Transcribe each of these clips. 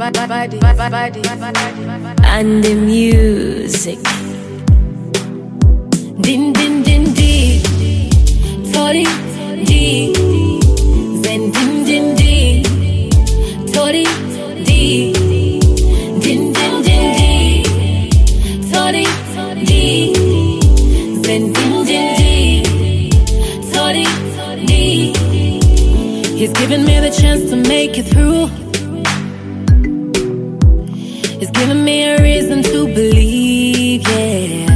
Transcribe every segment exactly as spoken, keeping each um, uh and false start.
and the music. Din din din di, tori di, zen din din di, tori di, din din din di, tori di, zen din din di, tori di. He's given me the chance to make it through. He's given me a reason to believe, yeah,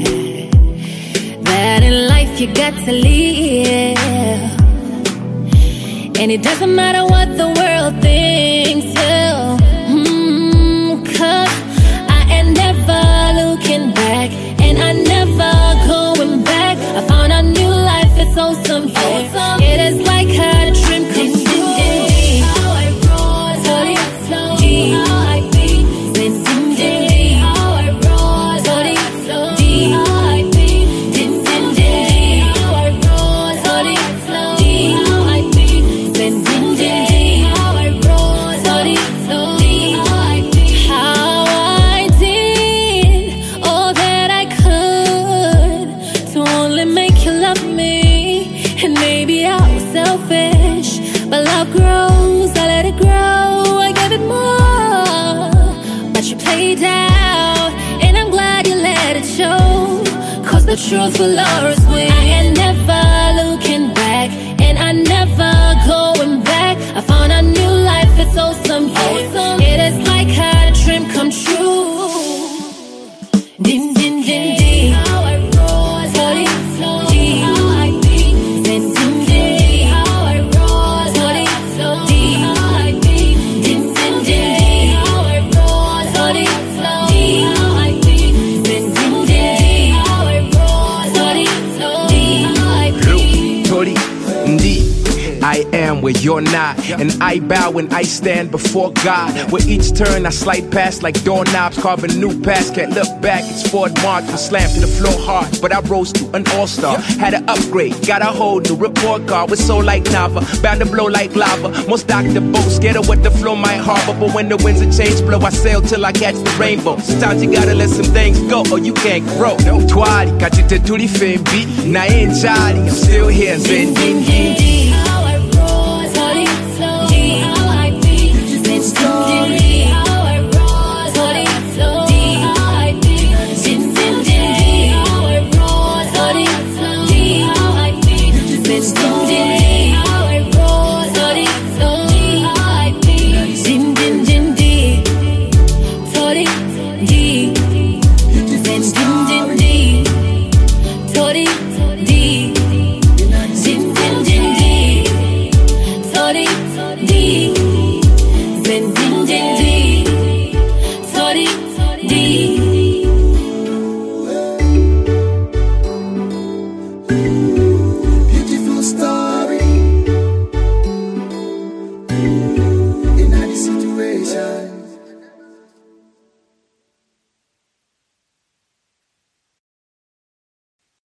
that in life you got to live. And it doesn't matter what the world thinks, yeah. mm, Cause I ain't never looking back, and I never going back. I found a new life, it's awesome, yeah. It is like a dream come true. How I roll, slowly, slowly, how I beat. Then din din din, how I roll, slowly, slowly, how I beat. Din din din, how I roll, slowly, slowly, how I beat. Then din din din, how I roll, slowly, slowly, how I beat. How I did all that I could to only make you love me. And maybe I was selfish, but love grows, I let it grow, I gave it more. But you played out, and I'm glad you let it show. Cause the truth will always win. I ain't never looking back, and I never going back. I found a new life, it's awesome, yeah. It is like a dream come true. Din din din din, how I roll, slowly, slowly, how I beat. Then din din din, how I roll, slowly, slowly, how I beat. Din din din, how I roll, slowly, slowly, how I beat. Then din din din, how I roll, slowly, slowly, how I beat. Tori ndi, I am where you're not, and I bow when I stand before God. With each turn I slide past like doorknobs, carving new paths, can't look back. It's Ford March, I slammed to the floor hard, but I rose to an all-star. Had to upgrade, got a whole new report card with soul like Nava, bound to blow like lava. Most dock the boat, scared of what the flow might harbor, but when the winds of change blow, I sail till I catch the rainbow. Sometimes you gotta let some things go, or you can't grow. Twali, kachite tuli fembi, na enjali, I'm still here, zen din din din. How I roll, slowly, slowly, how I beat. Then din din din, how I roll, slowly, slowly, how I beat. Din din din, how I roll, slowly, slowly, how I beat. Then din din din.